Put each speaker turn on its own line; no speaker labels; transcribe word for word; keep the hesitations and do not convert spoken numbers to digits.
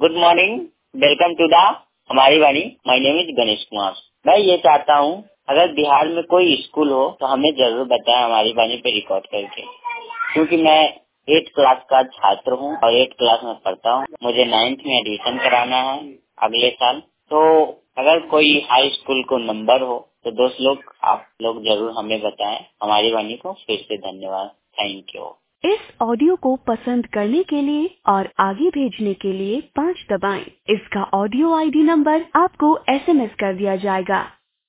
Good morning, welcome to the हमारी वाणी। My name is Ganesh Kumar. मैं ये चाहता हूँ अगर बिहार में कोई स्कूल हो तो हमें जरूर बताएं हमारी वाणी पे रिकॉर्ड करके, क्योंकि मैं एट क्लास का छात्र हूँ और एट क्लास में पढ़ता हूँ। मुझे नाइन्थ में एडमिशन कराना है अगले साल। तो अगर कोई हाई स्कूल को नंबर हो तो दोस्त लोग आप लोग जरूर हमें बताएं। हमारी वाणी को फिर से धन्यवाद। Thank you.
इस ऑडियो को पसंद करने के लिए और आगे भेजने के लिए पाँच दबाएं। इसका ऑडियो आईडी नंबर आपको एसएमएस कर दिया जाएगा।